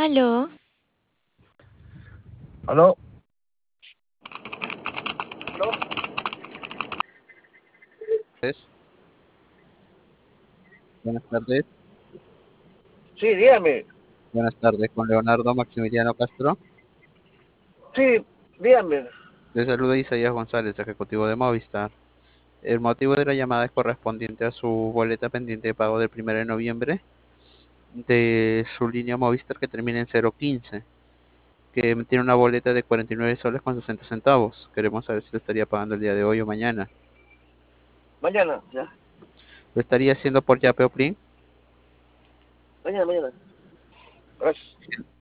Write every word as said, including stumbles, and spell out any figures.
Aló, ¿Aló? tardes. Buenas tardes. Sí, dígame. Buenas tardes con Leonardo Maximiliano Castro. Sí, dígame. Le saluda Isaías González, ejecutivo de Movistar. El motivo de la llamada es correspondiente a su boleta pendiente de pago del primero de noviembre de su línea Movistar que termina en cero quince, que tiene una boleta de cuarenta y nueve soles con sesenta centavos. Queremos saber si lo estaría pagando el día de hoy o mañana. Mañana, ya. ¿Lo estaría haciendo por Yape o Plin? Mañana, mañana. Gracias.